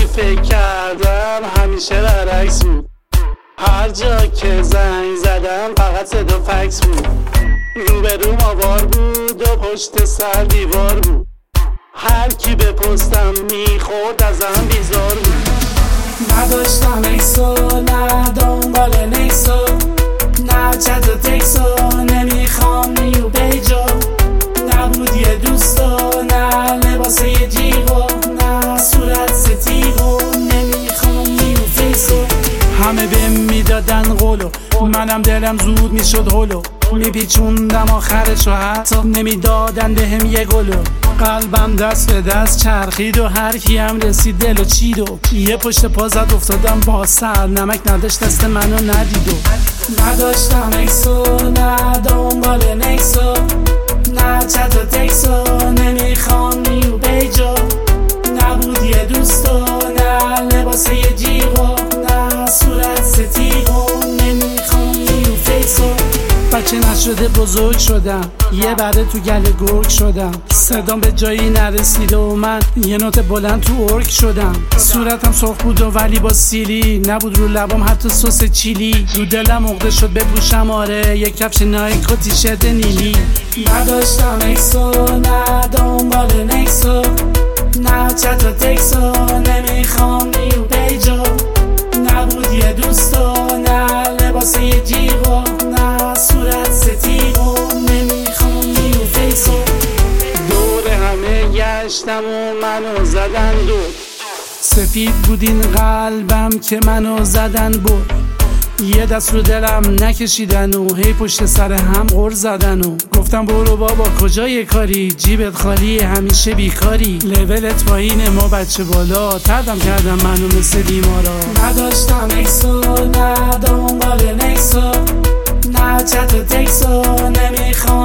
فکر کردم همیشه برعکس بود. هر جا که زنگ زدم فقط صدا فکس بود. روبروم آوار بود و پشت سر دیوار بود. هر کی به پستم میخورد ازم بیزار بود. نداشتم ایکسو نه دنبال نیکسو، نه چت و تکسو، نمیخوام نیو بیجو. نبود یه دوستو نه لباس یه جیغو، نه صورت ستیغو، نمیخوام نیو فیسو. همه بهم میدادن قولو، منم دلم زود میشد هلو. میپیچوندم آخرشو حتی نمیدادن بهم یه گلو. قلبم دست به دست چرخید و هر کیم رسید دلو چید و یه پشت پا زد افتادم با سر. نمک نداشت دست منو ندید و نداشتم ایکسو نه دنبال نیکسو، نه چت و تکسو، نمیخوام نیو بیجو. نبود یه دوستو نه لباس یه جیغو، نه صورت ستیغو، نمیخوام نیو فیسو. بچه نشده بزرگ شدم، یه بره تو گله گرگ شدم. صدام به جایی نرسیده و من یه نوت بلند تو ارگ شدم. صورتم سرخ بود و ولی با سیلی نبود، رو لبام حتی سس چیلی. رو دلم عقده شد بپوشم آره یک کفش نایک و تیشرت نیلی. نداشتم ایکسو نه دنبال نیکسو، نه چت و تکسو، نمیخوام نیو بیجو. نبود یه دوستو نه لباس یه جیغو، نه صورت ستیغو، نمیخوام نیو فیسو. دور همه گشتم و منو زدن دور. سفید بود این قلبم که منو زدن بود. یه دست رو دلم نکشیدن و هی پشت سر هم غر زدن و گفتم برو بابا کجای کاری، جیبت خالی همیشه بیکاری. لولت پایین ما بچه بالا، تردم کردم منو مثل بیمارا. نداشتم ایکسو نه دنبال نیکسو، نه چت و تکسو، نمیخوام